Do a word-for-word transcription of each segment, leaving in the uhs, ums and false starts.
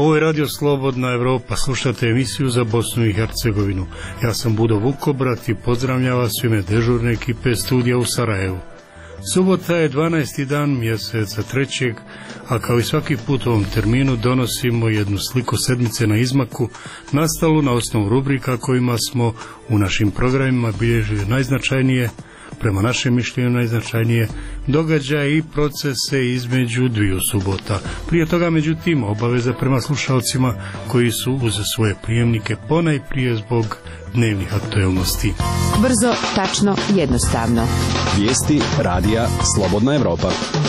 Ovo je Radio Slobodna Evropa, slušate emisiju za Bosnu i Hercegovinu. Ja sam Budo Vukobrat i pozdravljam vas u ime dežurne ekipe studija u Sarajevu. Subota je dvanaesti dan mjeseca trećeg, a kao i svaki put u ovom terminu donosimo jednu sliku sedmice na izmaku, nastalu na osnovu rubrika kojima smo u našim programima bilježili najznačajnije, prema našem mišljenju najznačajnije događaje i procese između dviju subota. Prije toga, međutim, obaveza prema slušalcima koji su uz svoje prijemnike ponajprije zbog dnevnih aktuelnosti. Brzo, tačno, jednostavno. Vijesti radija Slobodna Evropa.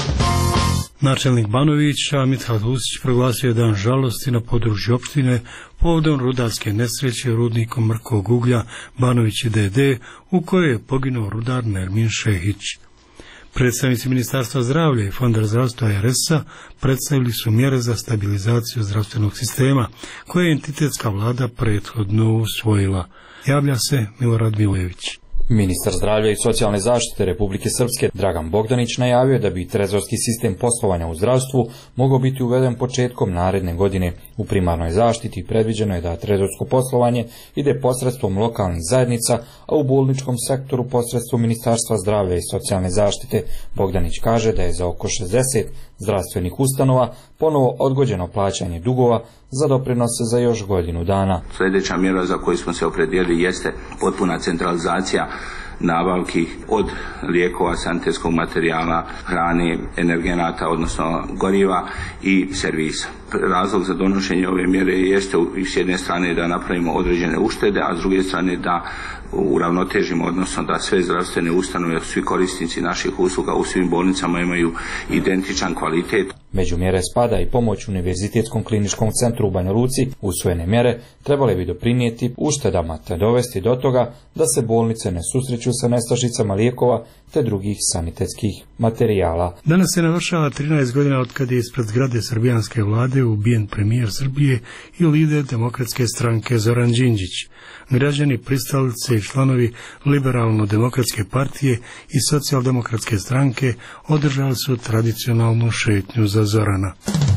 Načelnik Banovića Mithal Husić proglasio je dan žalosti na području opštine povodom rudarske nesreće rudnikom mrkog uglja Banovići D D u kojoj je poginuo rudar Nermin Šehić. Predstavnici Ministarstva zdravlja i Fonda zdravstva R S-a predstavili su mjere za stabilizaciju zdravstvenog sistema koje je entitetska vlada prethodno usvojila. Javlja se Milorad Milević. Ministar zdravlja i socijalne zaštite Republike Srpske Dragan Bogdanić najavio da bi trezorski sistem poslovanja u zdravstvu mogao biti uveden početkom naredne godine. U primarnoj zaštiti predviđeno je da trezorsko poslovanje ide posredstvom lokalnih zajednica, a u bolničkom sektoru posredstvom Ministarstva zdravlja i socijalne zaštite. Bogdanić kaže da je za oko šezdeset zdravstvenih ustanova ponovo odgođeno plaćanje dugova za doprinose za još godinu dana. Sljedeća mjera za koju smo se opredijelili jeste potpuna centralizacija nabavki od lijekova, sanitetskog materijala, hrane, energenata, odnosno goriva i servisa. Razlog za donošenje ove mjere jeste s jedne strane da napravimo određene uštede, a s druge strane da uravnotežimo, odnosno da sve zdravstvene ustanove, svi korisnici naših usluga u svim bolnicama imaju identičan kvalitet. Među mjere spada i pomoć Univerzitetskom kliničkom centru u Banja Luci. Usvojene mjere trebale bi doprinijeti uštedama te dovesti do toga da se bolnice ne susreću sa nestašicama lijekova te drugih sanitetskih materijala. Danas se navršava trinaest godina od kad je ispred zgrade srbijanske vlade ubijen premijer Srbije i lider Demokratske stranke Zoran Đinđić. Građani, pristalice i članovi Liberalno-demokratske partije i Socijaldemokratske stranke održali su tradicionalnu šetnju za Zorana.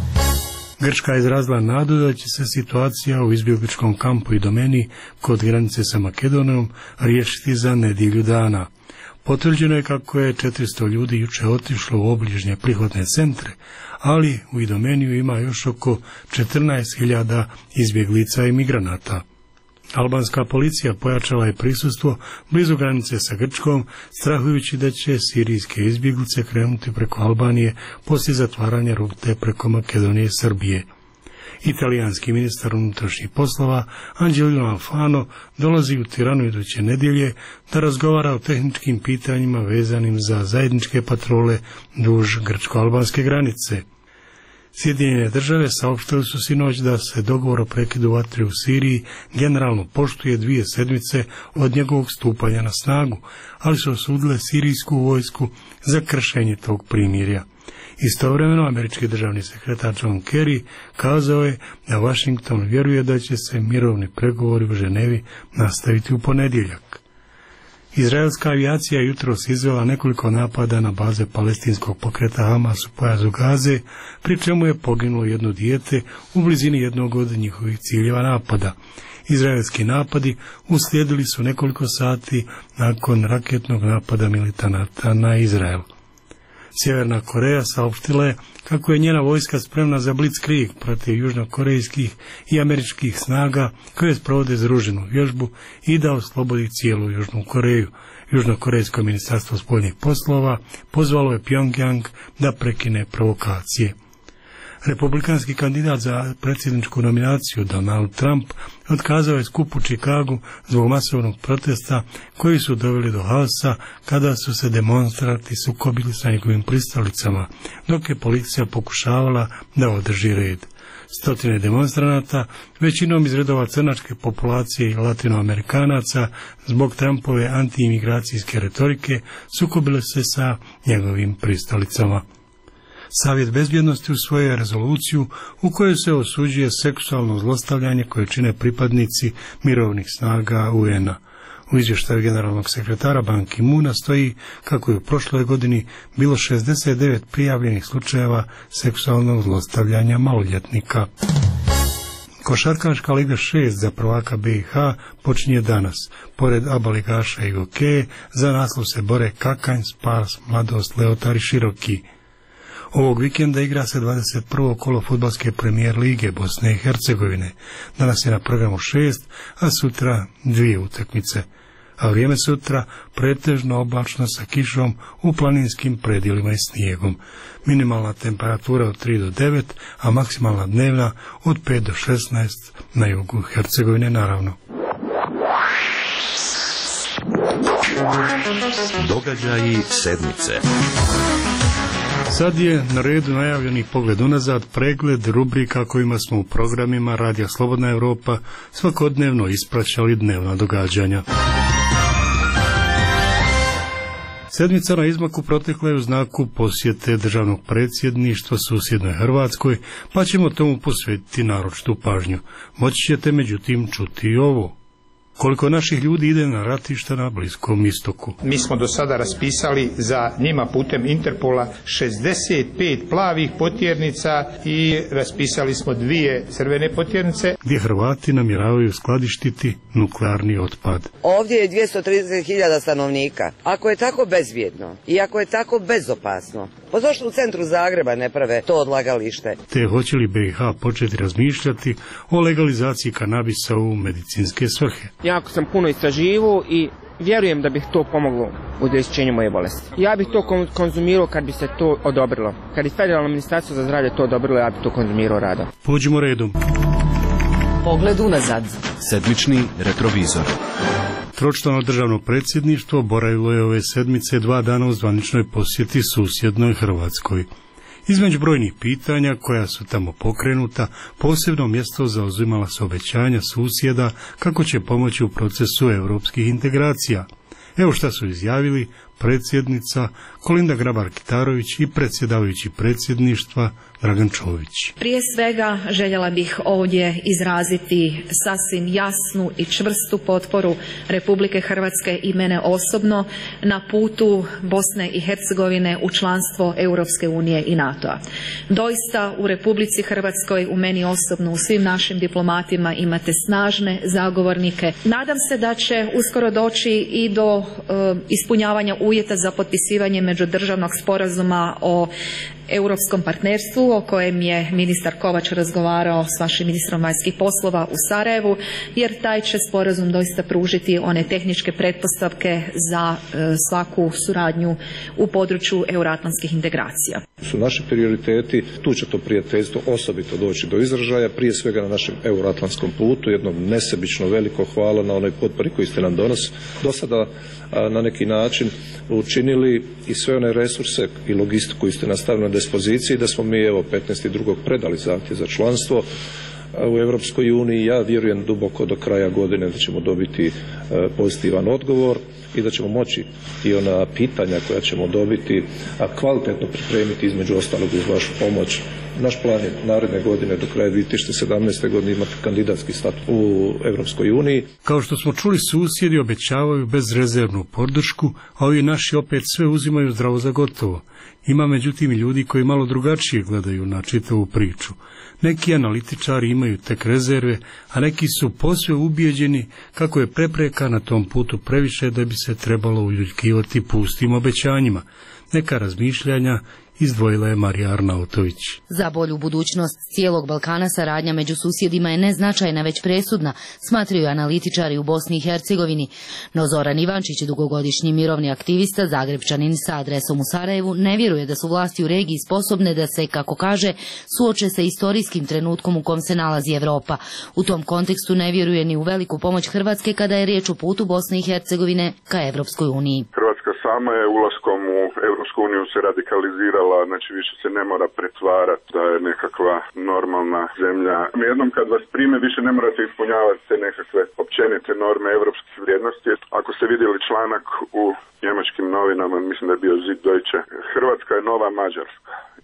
Grčka je izrazila nadu da će se situacija u izbjegličkom kampu i domeni kod granice sa Makedonijom riješiti za nedjelju dana. Potvrđeno je kako je četiristo ljudi juče otišlo u obližnje prihvatne centre, ali u Idomeniju ima još oko četrnaest hiljada izbjeglica i migranata. Albanska policija pojačala je prisustvo blizu granice sa Grčkom, strahujući da će sirijske izbjeglice krenuti preko Albanije poslije zatvaranja rute preko Makedonije i Srbije. Italijanski ministar unutrašnjih poslova Angelino Alfano dolazi u Tiranu iduće nedjelje da razgovara o tehničkim pitanjima vezanim za zajedničke patrole duž grčko-albanske granice. Sjedinjene države saopštili su sinoć da se dogovor o prekidu vatre u Siriji generalno poštuje dvije sedmice od njegovog stupanja na snagu, ali su osudile sirijsku vojsku za kršenje tog primirja. Istovremeno, američki državni sekretar John Kerry kazao je da Washington vjeruje da će se mirovni pregovori u Ženevi nastaviti u ponedjeljak. Izraelska avijacija jutros izvela nekoliko napada na baze palestinskog pokreta Hamas u pojasu Gaze, pri čemu je poginulo jedno dijete u blizini jednog od njihovih ciljeva napada. Izraelski napadi uslijedili su nekoliko sati nakon raketnog napada militanata na Izrael. Sjeverna Koreja saopštila je kako je njena vojska spremna za blitzkrieg protiv južnokorejskih i američkih snaga koje sprovode združenu vježbu i da oslobodi cijelu Južnu Koreju. Južnokorejsko ministarstvo spoljnih poslova pozvalo je Pyongyang da prekine provokacije. Republikanski kandidat za predsjedničku nominaciju Donald Trump otkazao je skup u Čikagu zbog masovnog protesta koji su doveli do haosa kada su se demonstranti sukobili sa njegovim pristalicama, dok je policija pokušavala da održi red. Stotine demonstranata, većinom iz redova crnačke populacije i latinoamerikanaca, zbog Trumpove antiimigracijske retorike sukobile se sa njegovim pristalicama. Savjet bezbjednosti usvojio je rezoluciju u kojoj se osuđuje seksualno zlostavljanje koje čine pripadnici mirovnih snaga U N-a. U izvještaju generalnog sekretara Ban Ki-moona stoji kako je u prošloj godini bilo šezdeset devet prijavljenih slučajeva seksualnog zlostavljanja maloljetnika. Košarkaška liga šest za prvaka B i H počinje danas. Pored A B A ligaša i Gokeje, za naslov se bore Kakanj, Spas, Mladost, Leotar i Široki. Ovog vikenda igra se dvadeset prvo kolo fudbalske premijer lige Bosne i Hercegovine. Danas je na programu šest, a sutra dvije utakmice. A vrijeme sutra pretežno oblačno sa kišom u planinskim predjelima i snijegom. Minimalna temperatura od tri do devet, a maksimalna dnevna od pet do šesnaest na jugu Hercegovine naravno. Događaji sedmice. Sad je na redu najavljeni pogled unazad, pregled rubrika kojima smo u programima Radija Slobodna Evropa svakodnevno ispraćali dnevna događanja. Sedmica na izmaku protekla je u znaku posjete državnog predsjedništva susjednoj Hrvatskoj, pa ćemo tomu posvetiti naročitu pažnju. Moći ćete međutim čuti i ovo. Koliko naših ljudi ide na ratišta na Bliskom istoku. Mi smo do sada raspisali za njima putem Interpola šezdeset pet plavih potjernica i raspisali smo dvije crvene potjernice. Gdje Hrvati namjeravaju skladištiti nuklearni otpad. Ovdje je dvjesto trideset hiljada stanovnika. Ako je tako bezbjedno i ako je tako bezopasno, pa zašto u centru Zagreba ne prave to odlagalište? Te hoće li B i H početi razmišljati o legalizaciji kanabisa u medicinske svrhe? Jako sam puno istraživao i vjerujem da bih to pomoglo u liječenju moje bolesti. Ja bih to konzumirao kad bi se to odobrilo. Kad bi Federalno ministarstvo za zdravlje to odobrilo, ja bih to konzumirao rado. Pođimo redom. Pogled unazad. Sedmični retrovizor. Tročlano državno predsjedništvo boravilo je ove sedmice dva dana u zvaničnoj posjeti susjednoj Hrvatskoj. Između brojnih pitanja koja su tamo pokrenuta, posebno mjesto zauzimala su obećanja susjeda kako će pomoći u procesu europskih integracija. Evo šta su izjavili predsjednica Kolinda Grabar-Kitarović i predsjedavajući predsjedništva Dragan Čović. Prije svega željela bih ovdje izraziti sasvim jasnu i čvrstu potporu Republike Hrvatske i mene osobno na putu Bosne i Hercegovine u članstvo Europske unije i NATO-a. Doista u Republici Hrvatskoj, u meni osobno, u svim našim diplomatima imate snažne zagovornike. Nadam se da će uskoro doći i do e, ispunjavanja uvjeta za potpisivanje međudržavnog sporazuma o europskom partnerstvu o kojem je ministar Kovač razgovarao s vašim ministrom vanjskih poslova u Sarajevu, jer taj će sporazum doista pružiti one tehničke pretpostavke za e, svaku suradnju u području euroatlantskih integracija. Su naši prioriteti, tu će to prijateljstvo osobito doći do izražaja, prije svega na našem euroatlantskom putu, jednom nesebično veliko hvala na onoj potpori koju ste nam donos do sada na neki način učinili i sve one resurse i logistiku koju ste nastavili na dispoziciji, da smo mi evo petnaestog drugog predali zahtjev za članstvo u Europskoj uniji. Ja vjerujem duboko do kraja godine da ćemo dobiti pozitivan odgovor i da ćemo moći i ona pitanja koja ćemo dobiti a kvalitetno pripremiti, između ostalog uz vašu pomoć. Naš plan je naredne godine do kraja dvije tisuće sedamnaeste. godine imati kandidatski status u Europskoj uniji. Kao što smo čuli, susjedi obećavaju bezrezervnu podršku, a ovi naši opet sve uzimaju zdravo za gotovo. Ima međutim i ljudi koji malo drugačije gledaju na čitavu priču. Neki analitičari imaju tek rezerve, a neki su posve ubijeđeni kako je prepreka na tom putu previše da bi se trebalo uljuljkivati pustim obećanjima. Neka razmišljanja izdvojila je Marija Arnautović. Za bolju budućnost cijelog Balkana saradnja među susjedima je neznačajna već presudna, smatraju analitičari u Bosni i Hercegovini. No Zoran Ivančić, dugogodišnji mirovni aktivista, Zagrebčanin sa adresom u Sarajevu, ne vjeruje da su vlasti u regiji sposobne da se, kako kaže, suoče sa istorijskim trenutkom u kom se nalazi Evropa. U tom kontekstu ne vjeruje ni u veliku pomoć Hrvatske kada je riječ o putu Bosne i Hercegovine ka Evropskoj uniji. Hrvatska sama je ulaskom u Evropsku uniju se radikalizirala, znači više se ne mora pretvarati da je nekakva normalna zemlja. Jednom kad vas prime više ne morate ispunjavati te nekakve općenite norme evropskih vrijednosti. Ako ste vidjeli članak u njemačkim novinama, mislim da je bio Süddeutsche, Hrvatska je nova Mađarska.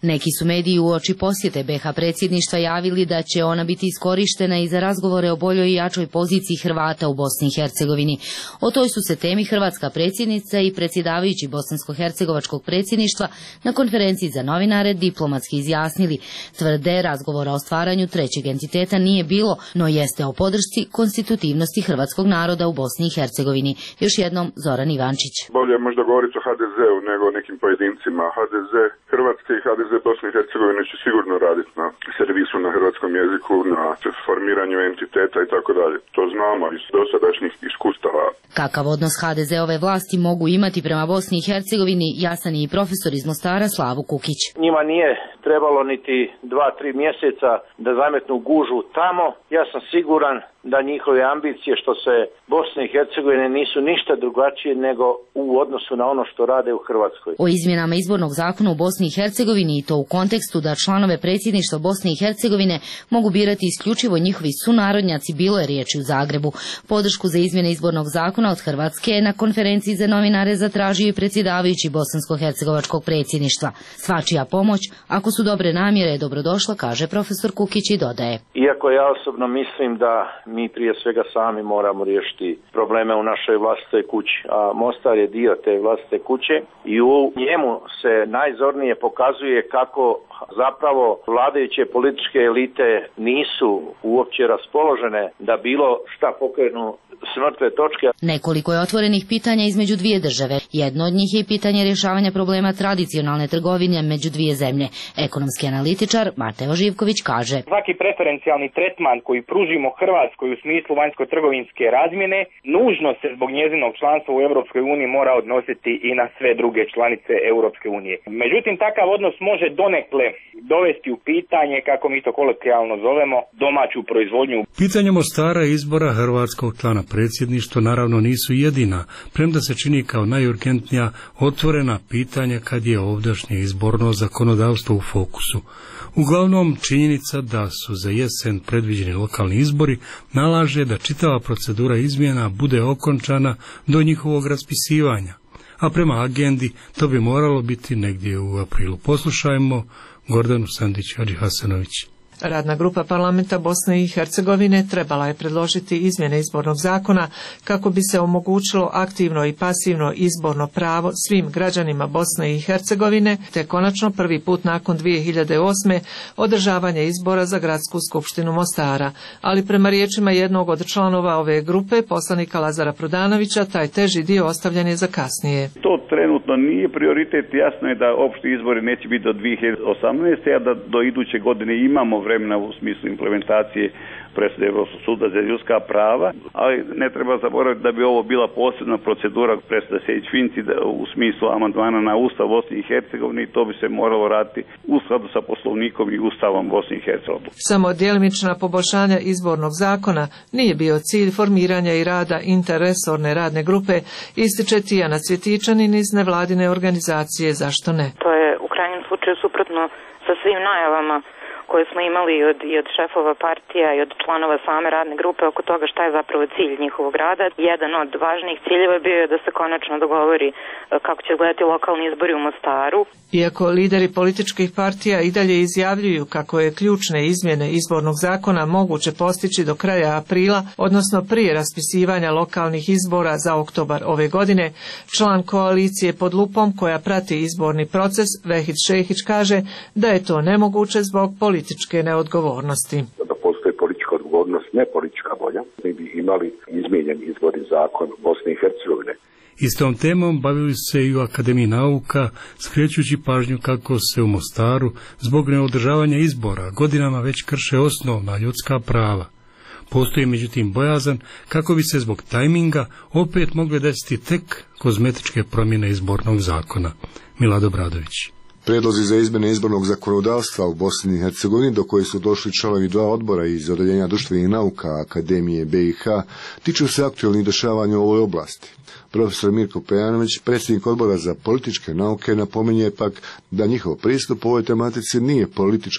Neki su mediji uoči posjete be ha predsjedništva javili da će ona biti iskorištena i za razgovore o boljoj i jačoj poziciji Hrvata u Bosni i Hercegovini. O toj su se temi hrvatska predsjednica i predsjedavajući bosansko-hercegovačkog predsjedništva na konferenciji za novinare diplomatski izjasnili. Tvrde, razgovora o stvaranju trećeg entiteta nije bilo, no jeste o podršci konstitutivnosti hrvatskog naroda u Bosni i Hercegovini. Još jednom Zoran Ivančić. Bolje je možda govoriti o ha de zeu nego o nekim pojedincima. ha de ze Hrvatske i ha de ze Bosne i Hercegovine će sigurno raditi na servisu na hrvatskom jeziku, na formiranju entiteta i tako dalje. To znamo iz dosadašnjih iskustava. Kakav odnos ha de zeove vlasti mogu imati prema Bosni i Hercegovini, jasan je i profesor iz Mostara Slavo Kukić. Njima nije trebalo niti dva, tri mjeseca da zametnu gužu tamo. Ja sam siguran da njihove ambicije što se Bosne i Hercegovine nisu ništa drugačije nego u odnosu na ono što rade u Hrvatskoj. O izmjenama izbornog zakona u Bosni i Hercegovini i to u kontekstu da članove predsjedništva Bosne i Hercegovine mogu birati isključivo njihovi sunarodnjaci bilo je riječi u Zagrebu. Podršku za izmjene izbornog zakona od Hrvatske je na konferenciji za novinare zatražio i predsjedavajući bosansko-hercegovačkog predsjedništva. Svačija pomoć, ako su dobre namjere, je dobrodošla, kaže profesor Kukić i dodaje. Iako ja osobno mislim da mi prije svega sami moramo riješiti probleme u našoj vlastitoj kući, a Mostar je dio te vlastite kuće i u njemu se najzornije pokazuje kako zapravo vladajuće političke elite nisu uopće raspoložene da bilo šta pokrenu s mrtve točke. Nekoliko je otvorenih pitanja između dvije države. Jedno od njih je pitanje rješavanja problema tradicionalne trgovine među dvije zemlje. Ekonomski analitičar Mateo Živković kaže: svaki preferencijalni tretman koji pružimo Hrvatskoj u smislu vanjsko-trgovinske razmjene nužno se zbog njezinog članstva u Europskoj uniji mora odnositi i na sve druge članice Europske unije. Međutim, takav odnos može donekle dovesti u pitanje, kako mi to kolokvijalno zovemo, domaću proizvodnju. Pitanje Mostara i izbora hrvatskog člana predsjedništva naravno nisu jedina, premda se čini kao najurgentnija otvorena pitanja kad je ovdašnje izborno zakonodavstvo u fokusu. Uglavnom, činjenica da su za jesen predviđeni lokalni izbori nalaže da čitava procedura izmjena bude okončana do njihovog raspisivanja, a prema agendi to bi moralo biti negdje u aprilu. Poslušajmo Gordanu Sandić Hadžihasanović. Radna grupa parlamenta Bosne i Hercegovine trebala je predložiti izmjene izbornog zakona kako bi se omogućilo aktivno i pasivno izborno pravo svim građanima Bosne i Hercegovine, te konačno prvi put nakon dvije hiljade osme održavanje izbora za gradsku skupštinu Mostara. Ali prema riječima jednog od članova ove grupe, poslanika Lazara Prodanovića, taj teži dio ostavljen je za kasnije. To trenutno nije prioritet. Jasno je da opšti izbori neće biti do dvije hiljade osamnaeste. a da do iduće godine imamo vremena u smislu implementacije presude Europskog suda za ljudska prava, ali ne treba zaboraviti da bi ovo bila posebna procedura presude Sejdić-Finci u smislu amandmana na Ustav Bosne i Hercegovine i to bi se moralo raditi u skladu sa Poslovnikom i Ustavom Bosne i Hercegovine. Samo djelimična poboljšanja izbornog zakona nije bio cilj formiranja i rada interresorne radne grupe, ističe Tijana Cvjetičanin iz nevladine organizacije Zašto ne? To je u krajnjem slučaju suprotno sa svim najavama koje smo imali od, i od šefova partija i od članova same radne grupe oko toga šta je zapravo cilj njihovog rada. Jedan od važnijih ciljeva bio je da se konačno dogovori kako će gledati lokalni izbori u Mostaru. Iako lideri političkih partija i dalje izjavljuju kako je ključne izmjene izbornog zakona moguće postići do kraja aprila, odnosno prije raspisivanja lokalnih izbora za oktobar ove godine, član koalicije Pod lupom koja prati izborni proces, Vehid Šehić, kaže da je to nemoguće zbog političke neodgovornosti. Da postoji politička odgovornost, ne politička volja, mi bi imali izmijenjen izborni zakon Bosne i Hercegovine. Istom temom bavili se i u Akademiji nauka, skrećući pažnju kako se u Mostaru zbog neodržavanja izbora godinama već krše osnovna ljudska prava. Postoji međutim bojazan kako bi se zbog tajminga opet mogle desiti tek kozmetičke promjene izbornog zakona. Milad Obradović. Prijedlozi za izmjene izbornog zakonodavstva u Bosni i Hercegovini, do koji su došli članovi dva odbora iz Odeljenja društvenih nauka Akademije be i ha, tiču se aktualnih dešavanja u ovoj oblasti. Profesor Mirko Pejanović, predsjednik odbora za političke nauke, napominje pak da njihov pristup u ovoj tematici nije politički,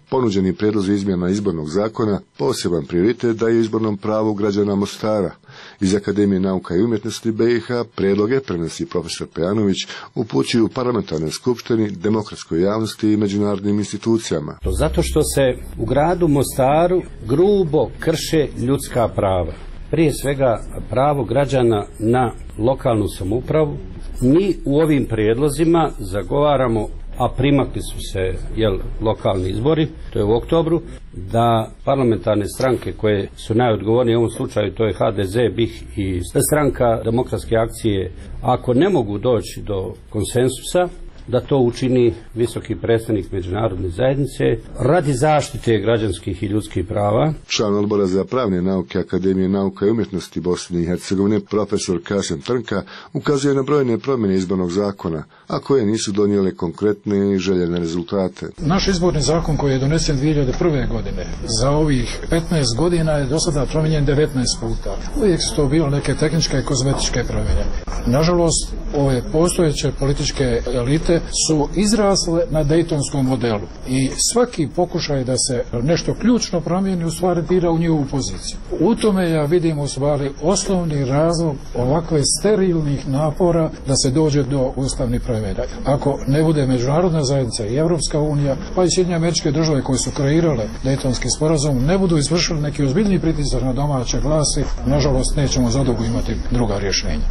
Ponuđeni prijedlozi izmjena izbornog zakona poseban prioritet daje izbornom pravu građana Mostara. Iz Akademije nauka i umjetnosti B i H prijedloge prenosi profesor Pejanović, upućuju parlamentarnoj skupštini, demokratskoj javnosti i međunarodnim institucijama. To zato što se u gradu Mostaru grubo krše ljudska prava. Prije svega pravo građana na lokalnu samoupravu. Mi u ovim prijedlozima zagovaramo, a primakli su se jel, lokalni izbori, to je u oktobru, da parlamentarne stranke koje su najodgovornije u ovom slučaju, to je H D Z, B I H i stranka Demokratske akcije, ako ne mogu doći do konsensusa, da to učini visoki predstavnik međunarodne zajednice radi zaštite građanskih i ljudskih prava. Član odbora za pravne nauke Akademije nauka i umjetnosti Bosne i Hercegovine, profesor Kasim Trnka, ukazuje na brojne promjene izbornog zakona, a koje nisu donijele konkretne i željene rezultate. Naš izborni zakon koji je donesen dvije hiljade prve. godine, za ovih petnaest godina je do sada promijenjen devetnaest puta. Uvijek su to bilo neke tehničke i kozmetičke promjene. Nažalost, ove postojeće političke elite su izrasle na dejtonskom modelu i svaki pokušaj da se nešto ključno promijeni u stvari dira u njihovu poziciju. U tome ja vidim u stvari osnovni razlog ovakve sterilnih napora da se dođe do ustavnih promjena. Ako ne bude međunarodna zajednica i Europska unija, pa i Sjedinjene Američke Države koje su kreirale dejtonski sporazum, ne budu izvršili neki ozbiljni pritisak na domaće vlasti, nažalost nećemo zadugo imati druga rješenja.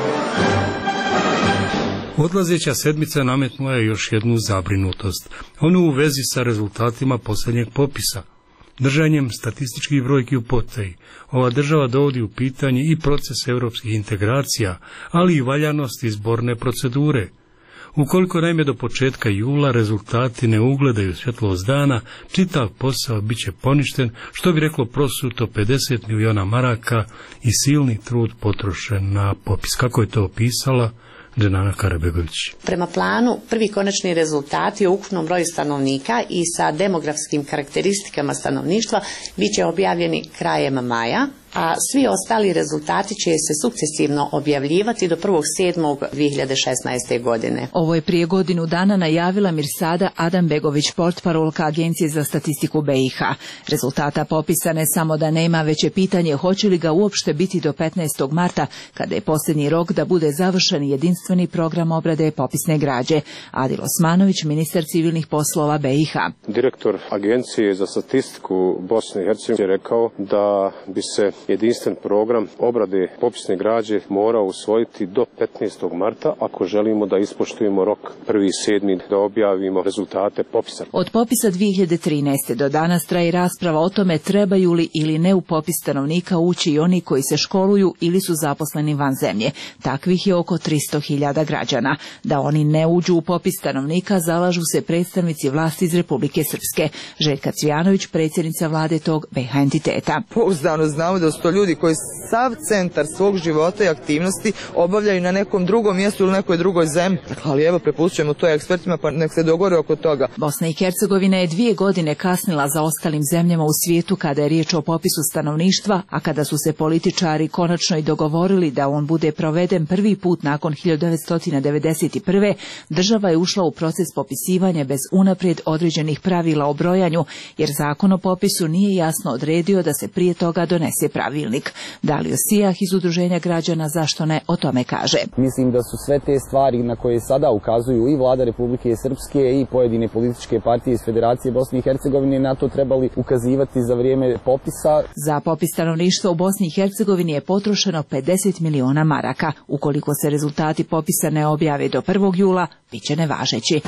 Odlazeća sedmica nametnula je još jednu zabrinutost, onu u vezi sa rezultatima posljednjeg popisa. Držanjem statističkih brojki u potaji, ova država dovodi u pitanje i proces europskih integracija, ali i valjanost izborne procedure. Ukoliko naime do početka jula rezultati ne ugledaju svjetlost dana, čitav posao bit će poništen, što bi reklo prosuto pedeset miliona maraka i silni trud potrošen na popis. Kako je to opisala Dženana Karabegović? Prema planu, prvi konačni rezultati o ukupnom broju stanovnika i sa demografskim karakteristikama stanovništva bit će objavljeni krajem maja, a svi ostali rezultati će se sukcesivno objavljivati do prvog sedmog dvije hiljade šesnaeste. godine. Ovo je prije godinu dana najavila Mirsada Adambegović, portparolka Agencije za statistiku B i H. Rezultata popisa ne samo da nema, već je pitanje hoće li ga uopšte biti do petnaestog marta, kada je posljednji rok da bude završen jedinstveni program obrade popisne građe. Adil Osmanović, ministar civilnih poslova B i H. Direktor Agencije za statistiku Bosne i Hercegovine je rekao da bi se jedinstven program obrade popisne građe mora usvojiti do petnaestog marta ako želimo da ispoštujemo rok prvi sedmi da objavimo rezultate popisa. Od popisa dvije hiljade trinaeste. do danas traje rasprava o tome trebaju li ili ne u popis stanovnika ući i oni koji se školuju ili su zaposleni van zemlje. Takvih je oko tristo hiljada građana. Da oni ne uđu u popis stanovnika zalažu se predstavnici vlasti iz Republike Srpske. Željka Cvijanović, predsjednica vlade tog B i H entiteta. Pouzdano znamo da su to ljudi koji sav centar svog života i aktivnosti obavljaju na nekom drugom mjestu ili nekoj drugoj zemlji. Ali evo, prepustujemo to ekspertima pa nek se dogovore oko toga. Bosna i Hercegovina je dvije godine kasnila za ostalim zemljama u svijetu kada je riječ o popisu stanovništva, a kada su se političari konačno i dogovorili da on bude proveden prvi put nakon hiljadu devetsto devedeset prve. država je ušla u proces popisivanja bez unaprijed određenih pravila o brojanju, jer zakon o popisu nije jasno odredio da se prije toga donese pravilnik. Dalio Sijah iz Udruženja građana Zašto ne o tome kaže. Mislim da su sve te stvari na koje sada ukazuju i vlada Republike Srpske i pojedine političke partije iz Federacije Bosne i Hercegovine na to trebali ukazivati za vrijeme popisa. Za popis stanovništva u Bosni i Hercegovini je potrošeno pedeset miliona maraka. Ukoliko se rezultati popisa ne objave do prvog jula, bit će nevažeći.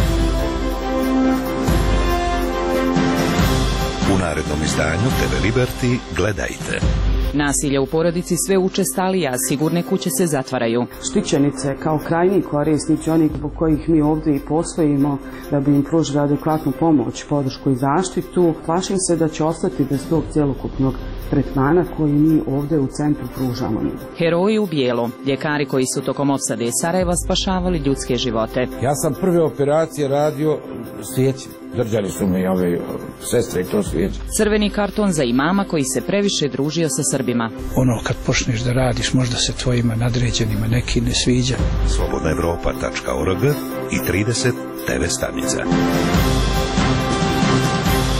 U narednom izdanju T V Liberty gledajte. Nasilje u porodici sve učestalija, sigurne kuće se zatvaraju. Štićenice kao krajnji korisnici, oni zbog kojih mi ovdje i postojimo, da bi im pružili adekvatnu pomoć, podršku i zaštitu, plašim se da će ostati bez tog cjelokupnog tretmana koji mi ovdje u centru pružamo. Heroji u bijelu, ljekari koji su tokom opsade Sarajeva spašavali ljudske živote. Ja sam prve operacije radio svijeći. Držali su me i ove sestre i to svijeći. Crveni karton za imama koji se previše družio sa Srbima. Ono kad počneš da radiš, možda se tvojima nadređenima neki ne sviđa. slobodna evropa tačka org i trideset T V stanica.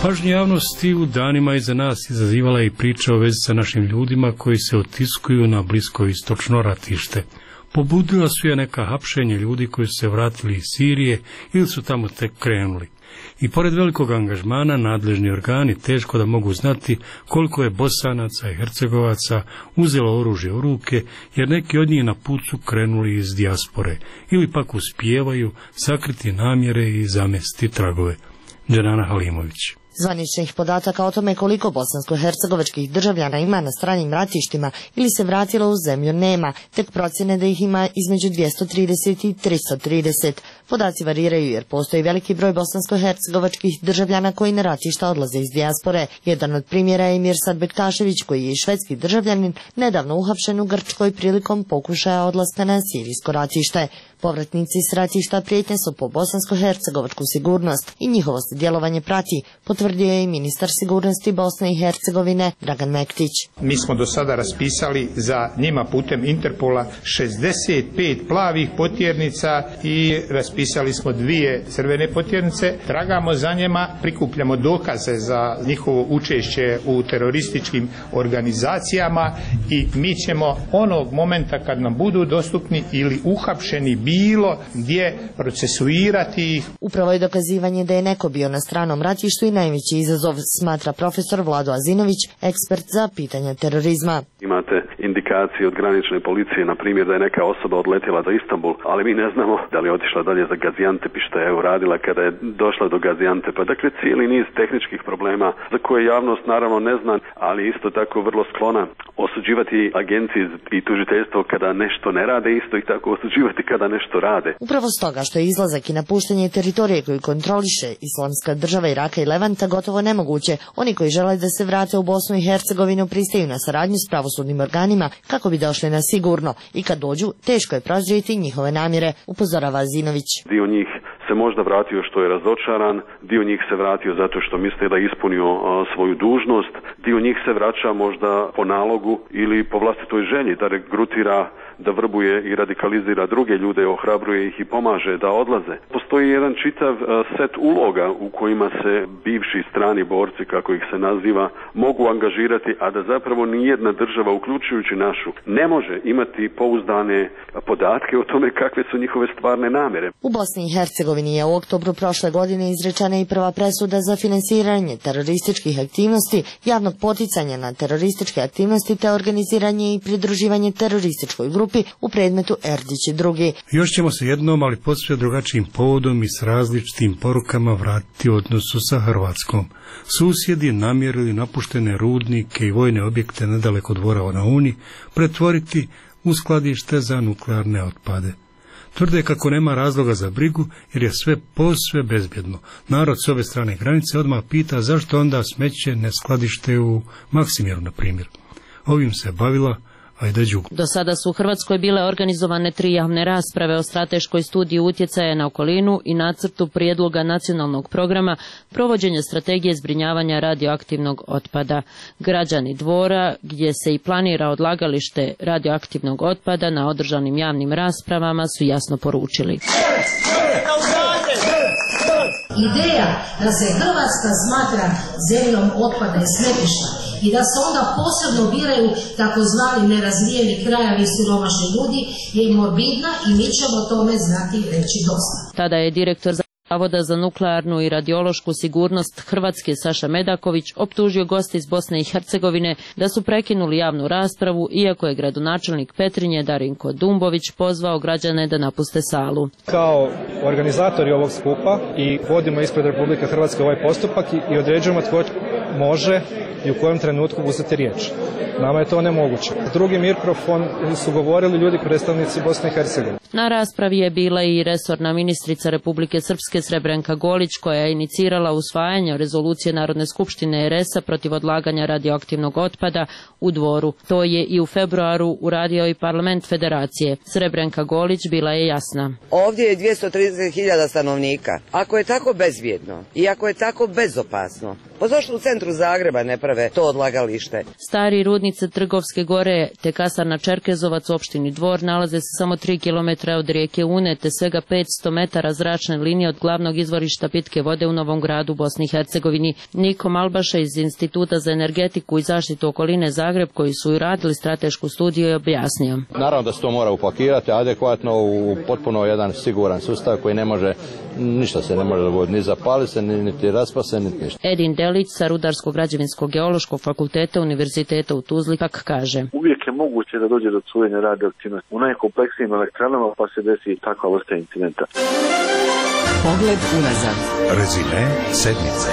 Pažnju javnosti u danima iza nas izazivala je i priča o vezi sa našim ljudima koji se otiskuju na blisko istočno ratište. Pobudila su je neka hapšenja ljudi koji su se vratili iz Sirije ili su tamo tek krenuli. I pored velikog angažmana nadležni organi teško da mogu znati koliko je Bosanaca i Hercegovaca uzelo oružje u ruke, jer neki od njih na put su krenuli iz dijaspore ili pak uspijevaju sakriti namjere i zamesti tragove. Dženana Halimović. Zvaničnih podataka o tome koliko bosansko-hercegovačkih državljana ima na stranim ratištima ili se vratilo u zemlju nema, tek procjene da ih ima između dvjesto trideset i tristo trideset. Podaci variraju jer postoji veliki broj bosansko-hercegovačkih državljana koji na ratišta odlaze iz dijaspore. Jedan od primjera je Mirsad Bektašević, koji je i švedski državljanin, nedavno uhapšen u Grčkoj prilikom pokušaja odlaska na sirijsko ratište. Povratnici s ratišta prijetnje su po bosansko-hercegovačku sigurnost i njihovo se djelovanje prati, potvrdio je i ministar sigurnosti Bosne i Hercegovine Dragan Mektić. Mi smo do sada raspisali za njima putem Interpola šezdeset pet plavih potjernica i raspisali smo dvije crvene potjernice. Tragamo za njima, prikupljamo dokaze za njihovo učešće u terorističkim organizacijama i mi ćemo onog momenta kad nam budu dostupni ili uhapšeni bilo gdje procesuirati ih. Upravo je dokazivanje da je neko bio na stranom ratištu i najveći izazov, smatra profesor Vlado Azinović, ekspert za pitanja terorizma. Imate indikacije od granične policije, na primjer, da je neka osoba odletjela za Istanbul, ali mi ne znamo da li je otišla dalje za Gaziantep i što je uradila kada je došla do Gaziantepa. Dakle, cijeli niz tehničkih problema za koje javnost naravno ne zna, ali isto tako vrlo sklona osuđivati agencije i tužiteljstvo kada nešto ne rade, isto i tako osuđivati kada nešto rade. Upravo stoga što je izlazak i napuštanje teritorije koju kontroliše Islamska država Iraka i Levanta gotovo nemoguće, oni koji žele da se vrate u Bosnu i Hercegovinu pristaju na saradnju s pravosudnim organima kako bi došli na sigurno i kad dođu teško je prozrijeti njihove namjere, upozorava Azinović. Dio njih se možda vratio što je razočaran, dio njih se vratio zato što misle da je ispunio a, svoju dužnost, dio njih se vraća možda po nalogu ili po vlastitoj želji da regrutira, da vrbuje i radikalizira druge ljude, ohrabruje ih i pomaže da odlaze. Postoji jedan čitav a, set uloga u kojima se bivši strani borci, kako ih se naziva, mogu angažirati, a da zapravo nijedna država, uključujući našu, ne može imati pouzdane podatke o tome kakve su njihove stvarne namjere. U Bosni i Hercegovini je u oktobru prošle godine izrečena i prva presuda za finansiranje terorističkih aktivnosti, javnog poticanja na terorističke aktivnosti te organiziranje i pridruživanje terorističkoj grupi u predmetu Erdić i drugi. Još ćemo se jednom, ali posve drugačijim povodom i s različitim porukama vratiti u odnosu sa Hrvatskom. Susjedi namjerili napuštene rudnike i vojne objekte nedaleko dvora na Uni pretvoriti u skladište za nuklearne otpade. Tvrde kako nema razloga za brigu jer je sve posve bezbjedno. Narod s ove strane granice odmah pita zašto onda smeće ne skladište u Maksimiru, na primjer. Ovim se bavila Ajde Đugo. Do sada su u Hrvatskoj bile organizovane tri javne rasprave o strateškoj studiji utjecaja na okolinu i nacrtu prijedloga nacionalnog programa provođenja strategije zbrinjavanja radioaktivnog otpada. Građani Dvora, gdje se i planira odlagalište radioaktivnog otpada na održanim javnim raspravama, su jasno poručili. Ideja da se Hrvatska smatra zemljom otpada i smetlišta i da se onda posebno biraju takozvani nerazvijeni krajevi i siromašni ljudi je morbidna i mi ćemo tome znati reći dosta. Tada je direktor Zavoda za nuklearnu i radiološku sigurnost Hrvatske Saša Medaković optužio goste iz Bosne i Hercegovine da su prekinuli javnu raspravu, iako je gradonačelnik Petrinje Darinko Dumbović pozvao građane da napuste salu. Kao organizatori ovog skupa i vodimo ispred Republike Hrvatske ovaj postupak i određujemo tko može i u kojem trenutku uzeti riječ. Nama je to nemoguće. Drugi mikrofon su govorili ljudi predstavnici Bosne i Hercegovine. Na raspravi je bila i resorna ministrica Republike Srpske Srebrenka Golić, koja je inicirala usvajanje rezolucije Narodne skupštine R S-a protiv odlaganja radioaktivnog otpada u Dvoru. To je i u februaru uradio i parlament federacije. Srebrenka Golić bila je jasna. Ovdje je dvjesto trideset hiljada stanovnika. Ako je tako bezbjedno i ako je tako bezopasno, Pa zašto u centru Zagreba ne prave to odlagalište? Stari rudnice Trgovske gore te kasarna Čerkezovac u opštini Dvor nalaze se samo tri kilometra od rijeke Une te svega petsto metara zračne linije od glavnog izvorišta pitke vode u Novom Gradu, Bosni i Hercegovini. Niko Malbaša iz Instituta za energetiku i zaštitu okoline Zagreb, koji su i radili stratešku studiju, je objasnio. Naravno da se to mora upakirati adekvatno u potpuno jedan siguran sustav koji ne može, ništa se ne može dogoditi, ni zapali se, niti raspa se, niti ništa. Edin Delić sa Rudarsko-građevinskog geološkog fakulteta Univerziteta u Tuzli pak kaže: uvijek je moguće da dođe do curenja radioaktivnosti u najkompleksnijim elektranama, pa se desi takva vrsta incidenta. Pogled unazad. Rezime sedmice.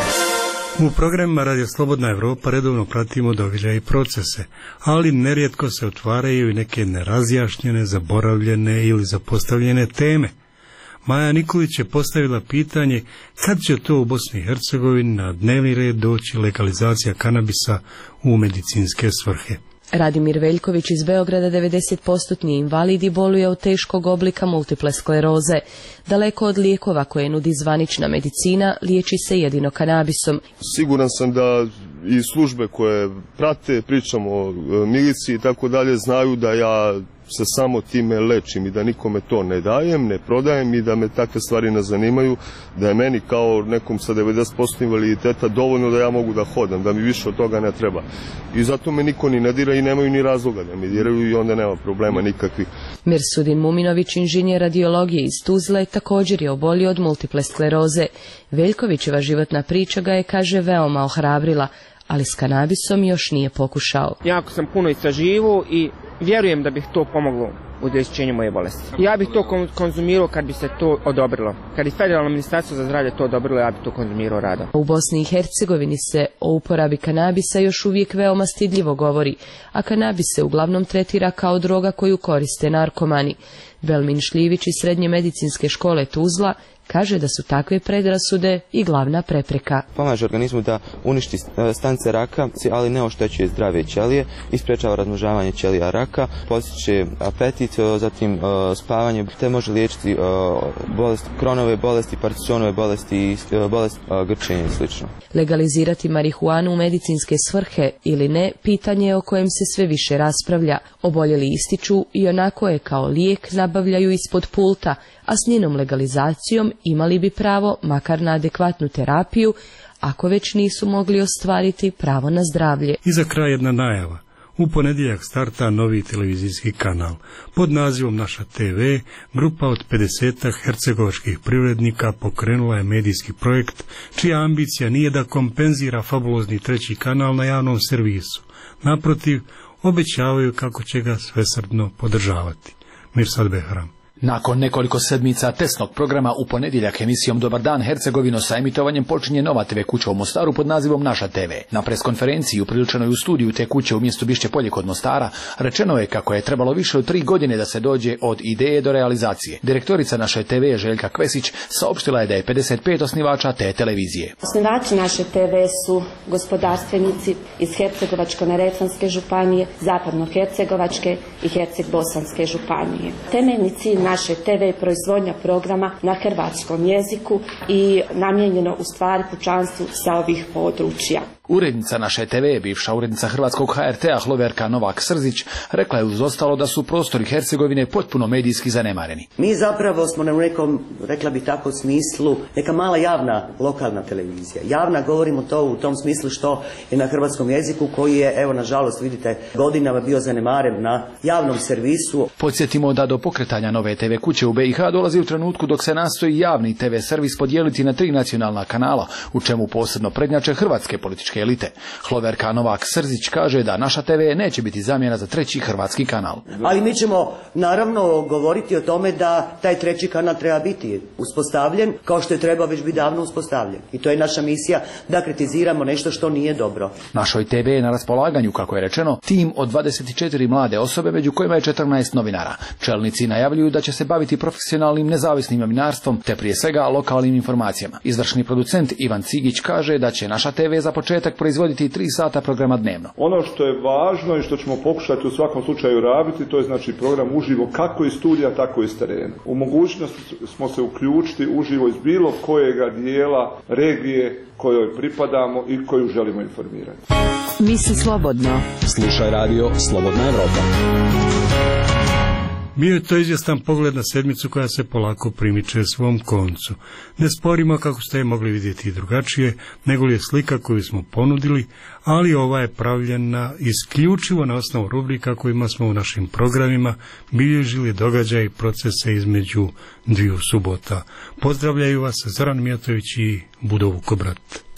U programima Radio Slobodna Evropa redovno pratimo događaje i procese, ali nerijetko se otvaraju i neke nerazjašnjene, zaboravljene ili zapostavljene teme. Maja Nikolić je postavila pitanje kad će to u Bosni i Hercegovini na dnevni red doći legalizacija kanabisa u medicinske svrhe. Radimir Veljković iz Beograda, devedeset posto invalid i boluje od teškog oblika multiple skleroze. Daleko od lijekova koje nudi zvanična medicina, liječi se jedino kanabisom. Siguran sam da i službe koje prate, pričamo o miliciji i tako dalje, znaju da ja se samo time lečim i da nikome to ne dajem, ne prodajem i da me takve stvari ne zanimaju, da je meni kao nekom sa devedeset posto invaliditeta dovoljno da ja mogu da hodam, da mi više od toga ne treba. I zato me niko ni ne dira i nemaju ni razloga da mi diraju i onda nema problema nikakvih. Mirsudin Muminović, inženjer radiologije iz Tuzle, također je obolio od multiple skleroze. Veljkovićeva životna priča ga je, kaže, veoma ohrabrila, ali s kanabisom još nije pokušao. Jako sam puno istraživao i vjerujem da bih to pomoglo u izlječenju moje bolesti. Ja bih to konzumirao kad bi se to odobrilo. Kad bi Federalno ministarstvo za zdravlje to odobrilo, ja bih to konzumirao rado. U Bosni i Hercegovini se o uporabi kanabisa još uvijek veoma stidljivo govori, a kanabis se uglavnom tretira kao droga koju koriste narkomani. Velmin Šljivić iz Srednje medicinske škole Tuzla kaže da su takve predrasude i glavna prepreka. Pomaže organizmu da uništi stanice raka, ali ne oštećuje zdrave ćelije, isprečava razmnožavanje ćelija raka, postiče apetit, zatim spavanje, te može liječiti bolest, Kronove bolesti, Parkinsonove bolesti i bolest grčenja i sl. Legalizirati marihuanu u medicinske svrhe ili ne, pitanje je o kojem se sve više raspravlja. Oboljeli ističu i onako je kao lijek nabavljaju ispod pulta, a s njenom legalizacijom imali bi pravo makar na adekvatnu terapiju, ako već nisu mogli ostvariti pravo na zdravlje. I za kraj jedna najava. U ponedjeljak starta novi televizijski kanal. Pod nazivom Naša te ve, grupa od pedesetak hercegovačkih privrednika pokrenula je medijski projekt, čija ambicija nije da kompenzira fabulozni treći kanal na javnom servisu. Naprotiv, obećavaju kako će ga svesrdno podržavati. Mirsad Behram. Nakon nekoliko sedmica testnog programa u ponedjeljak emisijom Dobar dan Hercegovino sa emitovanjem počinje nova te ve kuća u Mostaru pod nazivom Naša te ve. Na preskonferenciji upriličenoj u studiju te kuće u mjestu Bišće Polje kod Mostara rečeno je kako je trebalo više od tri godine da se dođe od ideje do realizacije. Direktorica Naše te ve Željka Kvesić saopštila je da je pedeset pet osnivača te televizije. Osnivači Naše te ve su gospodarstvenici iz Hercegovačko-neretvanske županije, Zapadno-hercegovačke i Herceg-bosanske županije. Temeljni cilj Naše te ve je proizvodnja programa na hrvatskom jeziku i namijenjeno u stvari pučanstvu sa ovih područja. Urednica Naše te ve, bivša urednica Hrvatskog ha er te a Hloverka Novak-Srzić, rekla je uz ostalo da su prostori Hercegovine potpuno medijski zanemareni. Mi zapravo smo na nekom, rekla bi tako, smislu, neka mala javna lokalna televizija. Javna, govorimo to u tom smislu što je na hrvatskom jeziku koji je, evo nažalost vidite, godinama bio zanemaren na javnom servisu. Podsjetimo da do pokretanja nove te ve kuće u be i ha dolazi u trenutku dok se nastoji javni te ve servis podijeliti na tri nacionalna kanala, u čemu posebno prednjače hrvatske političke elite. Hloverka Novak-Srzić kaže da Naša te ve neće biti zamjena za treći hrvatski kanal. Ali mi ćemo naravno govoriti o tome da taj treći kanal treba biti uspostavljen kao što je trebao već biti davno uspostavljen. I to je naša misija, da kritiziramo nešto što nije dobro. Našoj te ve je na raspolaganju, kako je rečeno, tim od dvadeset četiri mlade osobe, među kojima je četrnaest novinara. Čelnici najavljuju da će se baviti profesionalnim nezavisnim novinarstvom te prije svega lokalnim informacijama. Izvršni producent Ivan Cigić kaže da će Naša te ve za početak početak proizvoditi tri sata programa dnevno. Ono što je važno i što ćemo pokušati u svakom slučaju rabiti, to je znači program uživo kako iz studija, tako i iz terena. U mogućnosti smo se uključiti uživo iz bilo kojega dijela regije kojoj pripadamo i koju želimo informirati. Misli slobodno. Slušaj radio Slobodna Evropa. Bio je to izvjestan pogled na sedmicu koja se polako primiče svom koncu. Ne sporimo, kako ste je mogli vidjeti i drugačije, nego li je slika koju smo ponudili, ali ova je pravljena isključivo na osnovu rubrika kojima smo u našim programima bilježili događaje i procese između dviju subota. Pozdravljaju vas Zoran Mijatović i Budo Vukobrat.